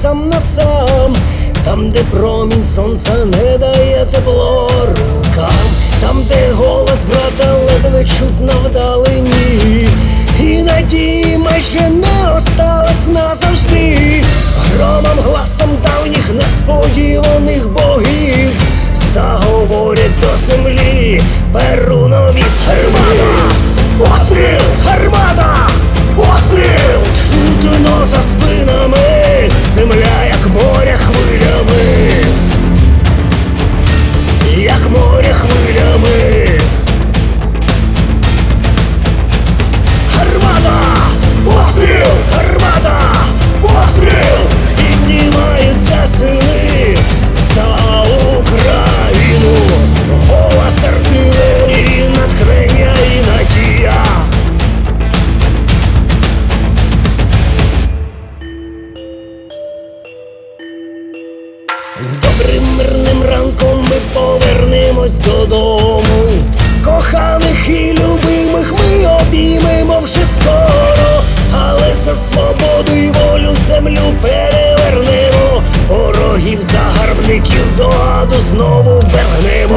сам на сам, там, де промінь сонця не дає тепло рукам, там, де голос брата ледве чутно вдалині, і надії майже не осталось назавжди. Громом гласом давніх несподіваних богів заговорять до землі перунові гармата! Постріл! Гармата! Постріл! Чутно за спинами, земля як море хвилями, як море хвилями. Гармата! Постріл! Гармата! Постріл! Піднімаються сили за Україну, голос артилерії, натхнення і надія. Добрим мирним ранком ми повернемось додому, коханих і любимих ми обіймемо вже скоро, але за свободу й волю землю перевернемо, ворогів загарбників до аду знову вернемо.